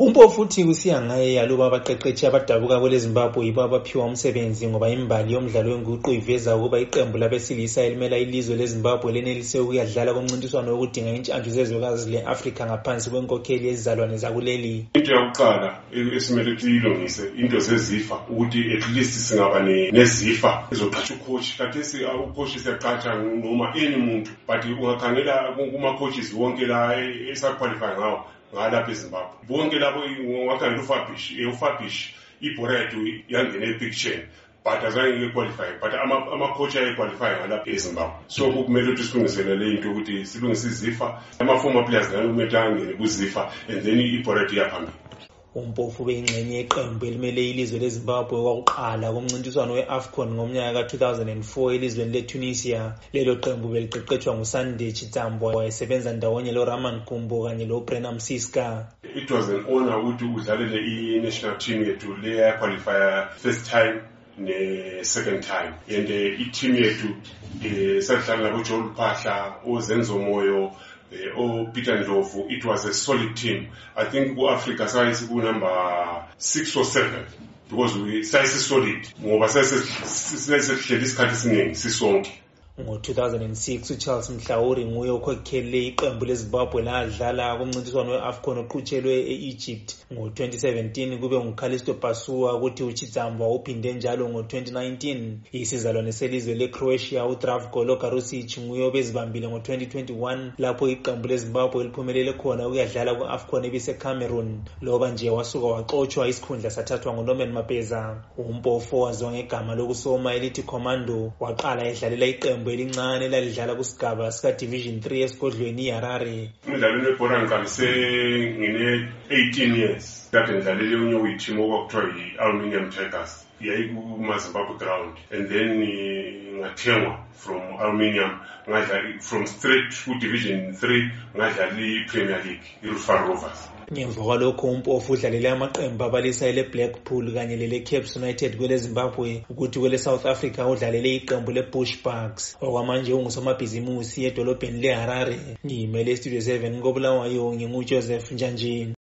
Umpofu uthi kusiya ngaye yaluba abaqeqeshi abadabuka kwele Zimbabwe yibo abaphiwa umsebenzi ngoba imbali yomdlalo wenguqu iveza ukuba iqembu labesilisa elimela ilizwe leZimbabwe lenelise ukuyadlala kumncintiswano wokudinga intshantshu zezwekazi le-Afrika ngaphansi kwenkokheli yezizalwane zakuleli. Into yokuqala esimele tuyilungise into zezifa ukuthi at least singaba nezifa ezoqhatsha ucoach kathesi ucoach siyaqhatsha noma any muntu but ungakhangela kuma-coaches wonke la esaqualify ngawo ngalapha eZimbabwe bonke labo wakhangela uFabish iBoredo yangena epicture but azange ngequalify but ama-coach ayequalify ngalapha eZimbabwe. So kumele ukuthi silungiselele into ukuthi silungise izifa ama-former players nayo kumele angene kuzifa and then iBoredo yaphambili. Umpofu beyingxenye yeqembu elimele ilizwe leZimbabwe kwakuqala kumncintiswano we-AFCON ngomnyaka ka-2004 elizweni leTunisia. Lelo qembu beliqeqetshwa nguSandy Chitambwe wayesebenza ndawonye loRaman Kumbo kanye loBrenda Msiska. It was an honor ukuthi udlalele i-national team yethu leya qualifier first time ne-second time and i-team yethu sadlala nabo Joel Phahla, oZenzo Moyo, Peter Ndlovu. It was a solid team. I think Africa size number 6 or 7 because we size solid ngoba sihleli isikhathi esiningi sisonke. Ngo-2006 uCharles Mhlawuri nguye okhokhele iqembu leZimbabwe ladlala kumncintiswano we-AFCON oqhutshelwe e-Egypt. Ngo-2017 kube nguKalisto Pasua ukuthi uChitambwe uphinde njalo ngo-2019. Isizalwane selizwe leCroatia uDravko Logarusic nguye obezibambile ngo-2021 lapho iqembu leZimbabwe liphumelele khona ukuyadlala ku-AFCON ebiseCameroon. Loba nje wasuka waxotshwa isikhundla sathathwa nguNorman Mapeza. Umpofu waziwa ngegama lokusoma elithi Commando waqala edlalela iqembu elincane lalidlala kusigaba sika-Division 3 esigodlweni iHarare. Umdlalweni webhola ngiqalise ngine-18 years. Kade ngidlalele unye uyiteam okwakuthiwa yi-Aluminium Tigers yayikumaZimbabwe ground and then ngathengwa from Aluminium ngadlala from straight ku-Division 3 ngadlala i-Premier League iRufaro Rovers. Ngemva kwalokho Umpofu udlalele amaqembu abalisa ele-Blackpool kanye lele-Caps United kwele Zimbabwe ukuthi kwele South Africa udlalele iqembu le-Bushbucks. Okwamanje ungusomabhizimusi edolobheni leHarare. Ngimele Studio 7 koBulawayo nginguJoseph Njanjini.